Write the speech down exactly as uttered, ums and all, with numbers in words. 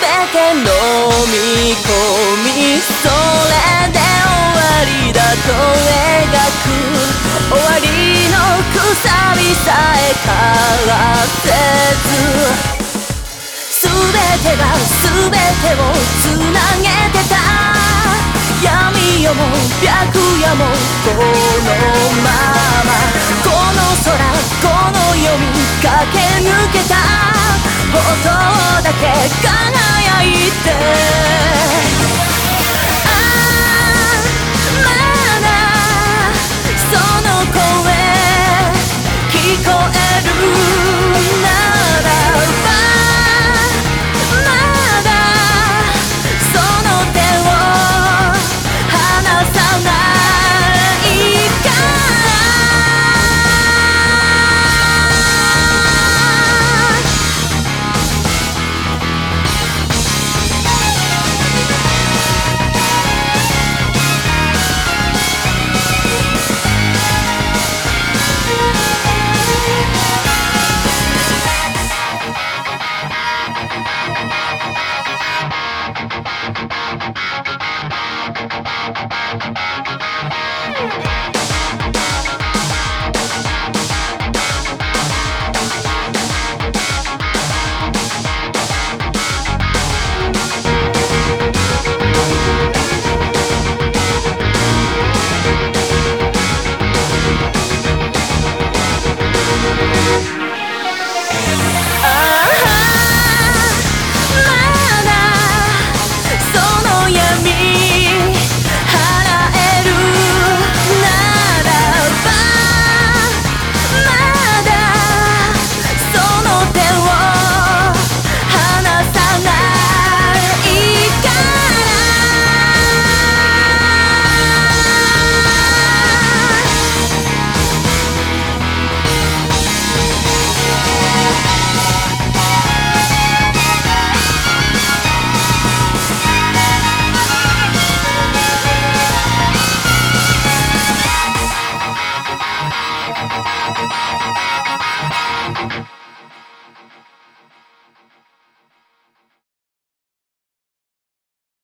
て飲み込み、それで終わりだと描く。終わりのくさびさえ交わせず、すべてがすべてをつなげてた。闇夜も白夜もこのまま、この空この夜に駆け抜けた。音だけ輝いて